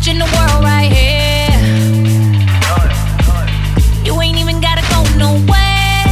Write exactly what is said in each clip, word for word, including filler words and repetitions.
best in the world right here. You ain't even gotta go nowhere.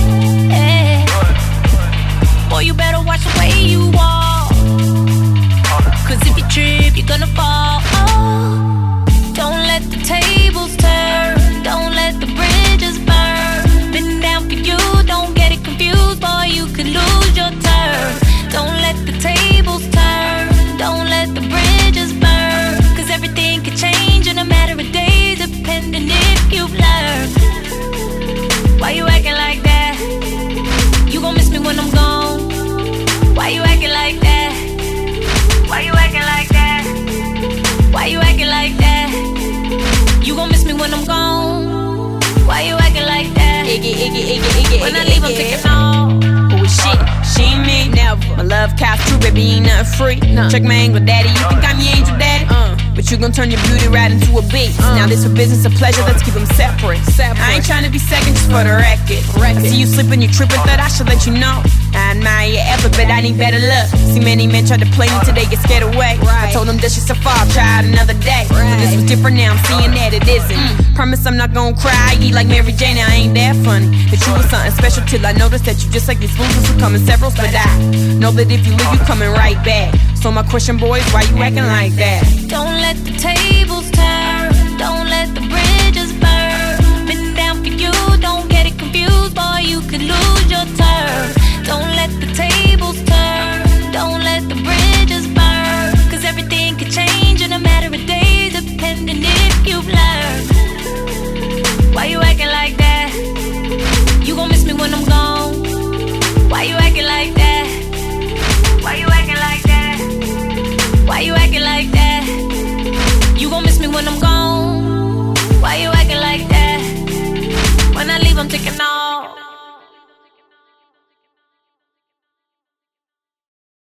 Boy, you better watch the way you walk. Cause if you trip, you're gonna fall. Oh, don't let the tables turn. Don't let the bridges burn. Been down for you, don't get it confused. Boy, you could lose your turn. Don't let the tables turn. Don't let the bridges burn. Cause everything can change in a matter of days, depending if you've learned. Why you acting like that? You gon' miss me when I'm gone. Why you acting like that? Why you acting like that? Why you acting like that? You gon' miss me when I'm gone. Why you acting like that? Iggy, iggy, iggy, iggy, when I leave, I'm thinking on. Who is she? She ain't me. Never. My love counts true, baby, ain't nothing free. No. Check my angle, daddy. You think I'm your angel, daddy? Uh. But you gon' turn your beauty right into a beast. Uh. Now this for business or pleasure, let's keep them separate. separate. I ain't tryna be second, just for the record. record. I see you slipping, you tripping, thought I should let you know. I admire your effort, but I need better luck. See many men try to play me till they get scared away. Right. I told them that's just a fall, try it another day. Right. But this was different now, I'm seeing that it isn't. Mm. Promise I'm not gonna cry, eat like Mary Jane, I ain't that funny. That you was something special till I noticed that you just like these fools who come in several. But I know that if you leave, you coming right back. So my question, boys, why you acting like that? Don't let the tables